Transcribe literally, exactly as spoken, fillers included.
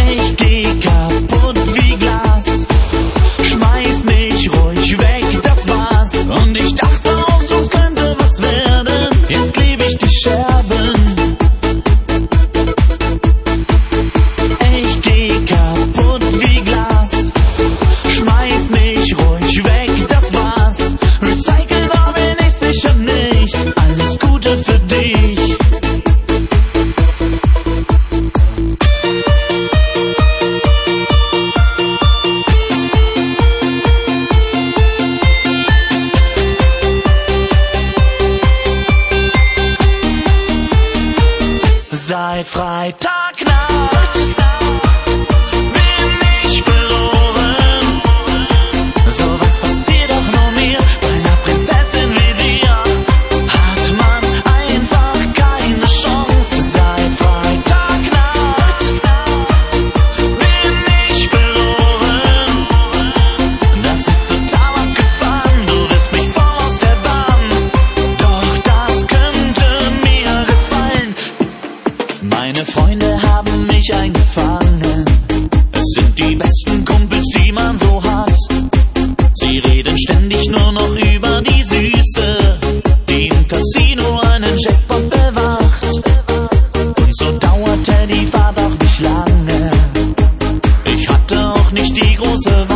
Ich geh kaputt wie Glas, schmeiß mich ruhig weg, das war's. Und ich dachte auch, so könnte was werden, jetzt kleb ich die Scherben. Ich geh kaputt wie Glas, schmeiß mich ruhig weg, das war's. Recyceln war bin ich sicher nicht, alles Gute für dich. Seit Freitagnacht bin ich verloren. Sowas passiert doch nur mir, bei einer Prinzessin wie dir hat man einfach keine Chance. Seit Freitagnacht bin ich verloren. Das ist total abgefahren, du wirst mich voll aus der Bahn. Doch das könnte mir gefallen. Meine Freunde haben mich eingefangen. Es sind die besten Kumpels, die man so hat. Sie reden ständig nur noch über die Süße, die im Casino einen Jackpot bewacht. Und so dauerte die Fahrt auch nicht lange. Ich hatte auch nicht die große